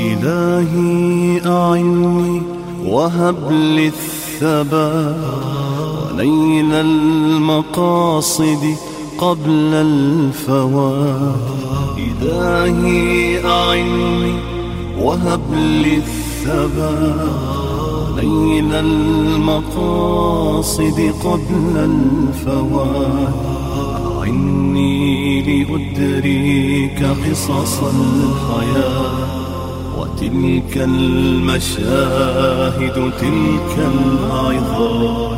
إلهي أعني وهب لي الثبات ونيل المقاصد قبل الفوات. إلهي أعني وهب لي الثبات ونيل المقاصد قبل الفوات. أعني لأدرك قصص الحياة وتلك المشاهد تلك العظات.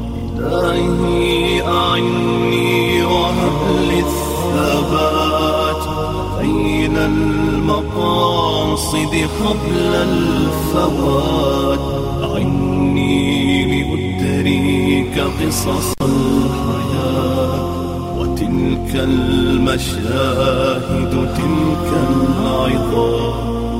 إلهي أعني وهب لي الثبات بين المقاصد قبل الفوات. أعني لأدرك قصص الحياة وتلك المشاهد تلك العظات.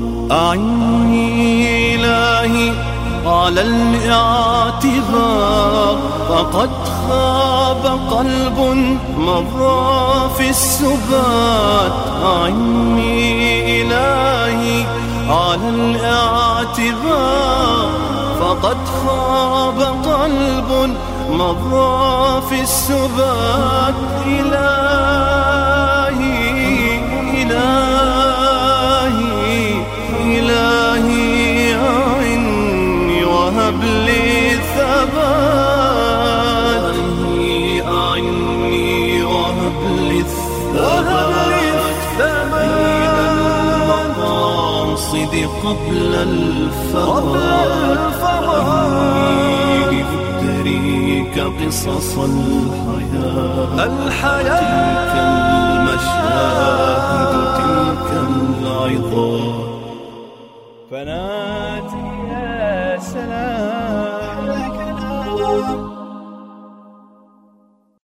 أعني إلهي على الاعتبار فقد خاب قلب مضى في السبات. أعني إلهي على الاعتبار فقد خاب قلب مضى في السبات. إلهي إلهي إلهي أعني وهب لي ثبات. إلهي أعني وهب لي الثبات بين المقاصد قبل الفوات. أعني لأدرك قصص الحياة تلك المشاهد تلك العظات. فناتي يا سلام